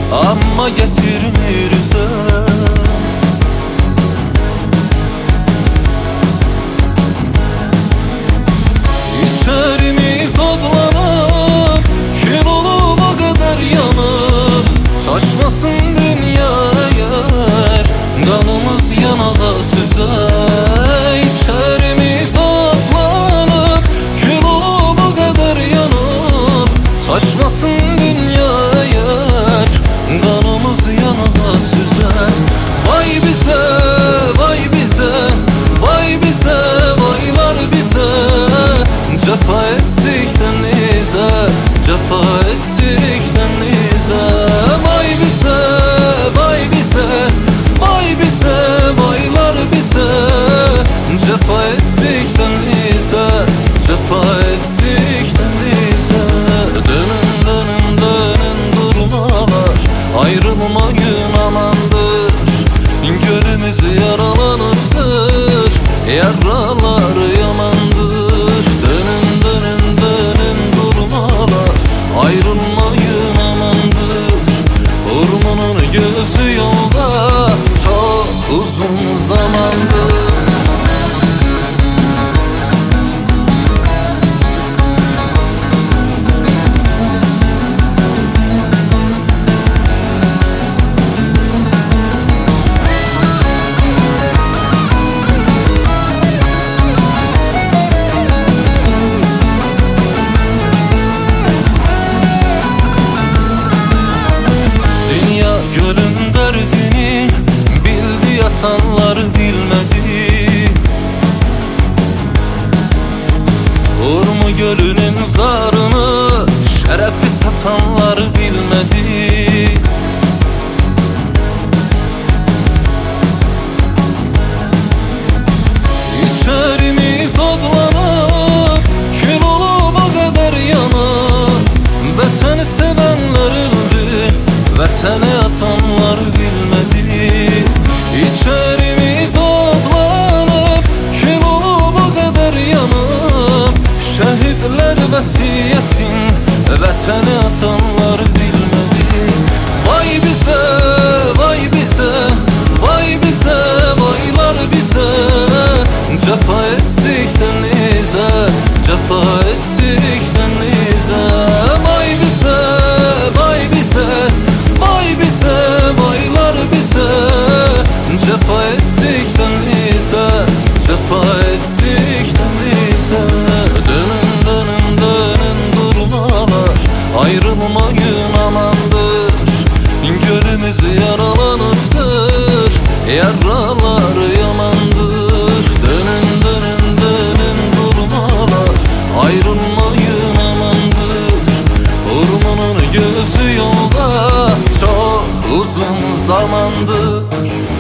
amma getirmirsən. İçerimiz odlanıp, kül olup o kadar yanıp, şaşmasın dünya eğer kanımız yanağa süzer. İçerimiz odlanıp, kül olup o kadar yanıp, şaşmasın dünya eğer kanımız yanağa süzer. Vay bize, vay bize, vay bize, vaylar bize. Cefa ettik denize, cefa ettik denize. Vay bize, vay bize, vay bize, vaylar bize. Cefa ettik denize, cefa ettik denize. Dönün dönün dönün durmalar, ayrılmayın amandır. Gölümüz yaralanıptır, yaralar yamandır. Dönün dönün dönün durmalar, ayrılmayın amandır. Ormanın gözü yolda çok uzun zamandır. Gölün derdini bildi, yatanlar bilmedi. Urmu gölünün zarını şerefi satanlar bilmedi. İçerimiz odlanıp, kül olup o kadar yanıp, vatani sevenler öldü, vatene atanlar bilmedi. İçerimiz odlanıp, kül olup o kadar yanıp, şehitler vəsiyetin vatene atanlar bilmedi. Vay bize, vay bize, vay bize, vaylar bize. Cefa ettik denize, cefa ettik denize. Vay bize, vay bize, vay bize, vaylar bize. Cefa ettik denize, cefa ettik denize. Dönün dönün dönün durmalar, ayrılmayın amandır. Gölümüz yaralanıptır, yaralar yamandır. Dönün dönün dönün durmalar, ayrılmayın amandır. Ormanın gözü yolda çok uzun zamandır.